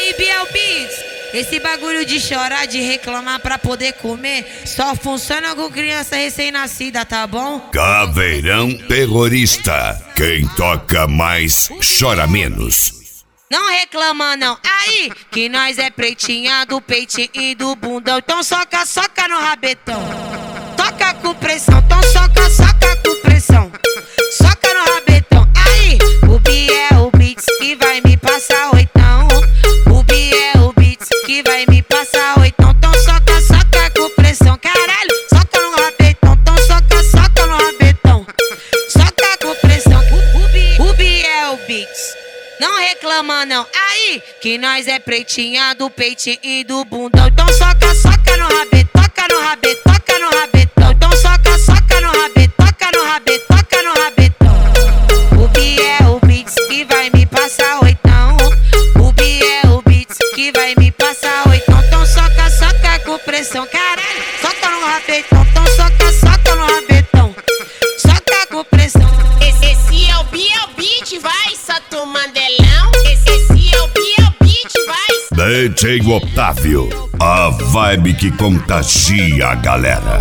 Aí, Biel Beats, esse bagulho de chorar, de reclamar pra poder comer, só funciona com criança recém-nascida, tá bom? Caveirão Terrorista. Quem toca mais, chora menos. Não reclama não, aí que nós é pretinha do peitinho e do bundão. Então soca, soca no rabetão. Toca com pressão, então soca, soca com pressão. Soca no rabetão, aí o Biel Beats que vai me passar oitão. O Biel Beats que vai me passar oitão. Então soca, soca com pressão, caralho. Soca no rabetão, então soca, soca no rabetão. Soca com pressão, o Biel Beats. Não reclama não, aí que nós é pretinha do peitinho e do bundão. Então soca, soca no rabetão, toca no rabetão, toca no rabetão. Então soca, soca no rabetão, toca no rabetão, toca no rabetão. O Biel Beats que vai me passar oitão. O Biel Beats que vai me passar oitão. Então soca, soca com pressão, caralho. Soca no rabetão, então soca, soca no rabetão. Soca com pressão. Esse é o Biel Beats, vai, Sato Mandelão. Esse é o Biel Beats, vai. DJ Otávio, a vibe que contagia a galera.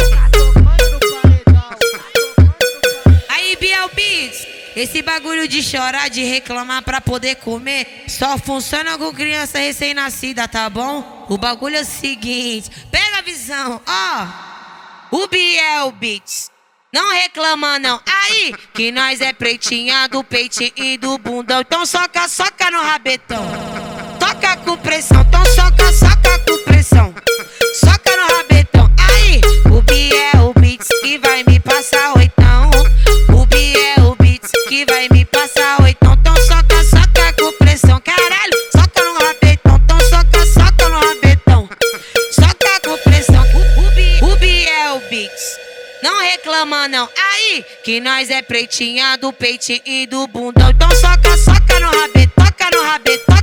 Aí, Biel Beats, esse bagulho de chorar, de reclamar pra poder comer, só funciona com criança recém-nascida, tá bom? O bagulho é o seguinte, pega a visão, ó. O Biel Beats. Não reclama não, aí que nós é pretinha do peitinho e do bundão. Então soca, soca no rabetão. Toca com pressão, então soca, soca com pressão. Soca no rabetão, aí o Biel Beats que vai me passar oitão. O Biel Beats que vai me passar oitão. Então soca, soca com pressão, caralho. Soca no rabetão, então soca, soca no rabetão. Soca com pressão, o Biel Beats. Não reclama não, aí que nós é pretinha do peitinho e do bundão. Então soca, soca no rabetão, toca no rabetão.